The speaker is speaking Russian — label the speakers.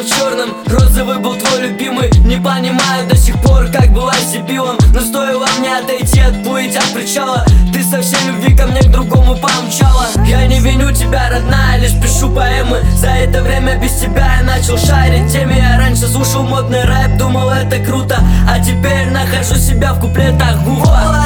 Speaker 1: черным, розовый был твой любимый. Не понимаю до сих пор, как была дебилом, но стоило мне отойти, отплыть от причала, ты со всей любви ко мне к другому помчала. Я не виню тебя, родная, лишь пишу поэмы. За это время без тебя я начал шарить теми. Я раньше слушал модный рэп, думал это круто, а теперь нахожу себя в куплетах.